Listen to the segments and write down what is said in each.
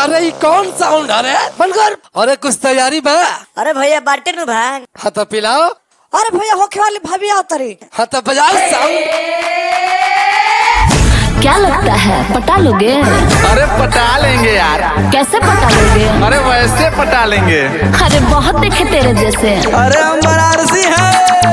अरे ये कौन साउंड अरे बंद कर। अरे कुछ तैयारी बा। अरे भैया बाटे नु भांग। हाँ तो पिलाओ। अरे भैया होखे वाली भाभी आओ तरी। हाँ तो बजाओ साउंड। क्या लगता है पटा लोगे? अरे पटा लेंगे यार। कैसे पटा लोगे? अरे वैसे पटा लेंगे। अरे बहुत देखे तेरे जैसे। अरे हम बनारसी हैं।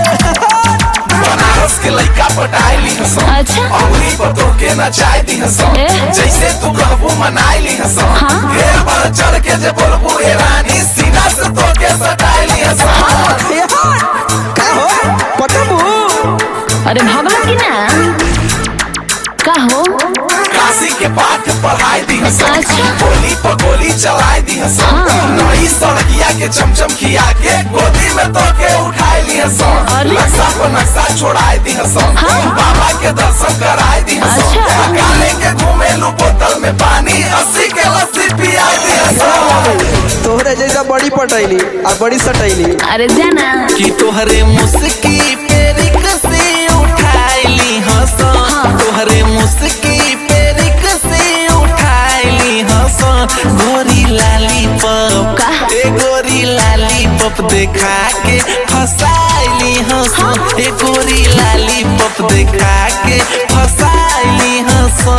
बनारस के लड़का पटाई ली हंसो। अच्छा औरी बतो के नचाई दी हंसो। जैसे तू कहबू मनाई ली हंसो। हाँ? घेर पर चढ़ के जे बोलबू ए रानी सीना से तो के सटाई ली हंसो। का हो पटबू? अरे भगवान की ना का हो? काशी के पाठ पढ़ाई दी हंसो। अच्छा। गोली पर गोली चलाई दी हंसो। नई सड़किया के चमचम खिया के गोदी में तो के उठाई ली हंसो। नक्शा पर नक्शा छोड़ाई दी हंसो। बाबा के दर्शन कराई दी हंसो। अच्छा। काले के घूमे लो बोतल में पानी 80 के लस्सी पियाई दी हंसो। तोहरे जैसा बड़ी पटैली और बड़ी सटैली। अरे जाना कि तोहरे मुस्की पे रिक्सी उठाइली हंसो। तोहरे मुस्की पे रिक्सी उठाइली हंसो। गोरी लाली पप ए गोरी लाली पप देखा के फसाइली हंसो। ए गोरी लाली पप देखा के फसाइली हंसो।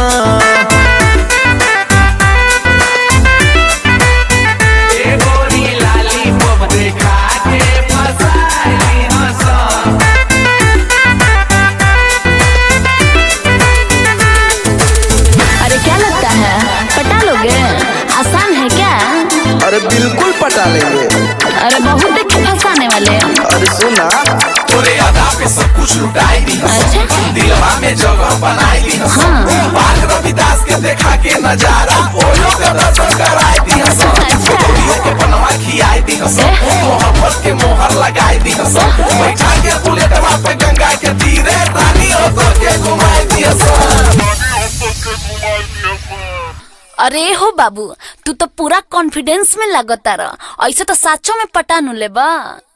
अरे बिल्कुल पटा लेंगे। अरे बहुत देखे फंसाने वाले। अरे सुना तोरे अदा पे सब कुछ लुटाई दी हंसो। अच्छा। दिलवा में जगह बनाई दी हंसो। बाल रविदास के देखा के नजारा ओयो के दर्शन कराई दी हंसो। अच्छा। गोलियों के बनवा खियाई दी हंसो। मोहब्बत के मोहर लगाई दी हंसो। बैठा के बुलेटवा पे गंगा के तीरे रानी हो तो के घुमाई दी हंसो। अरे हो बाबू तू तो पूरा कॉन्फिडेंस में लगता रहा। ऐसे तो साचो में पटा नु लेबा।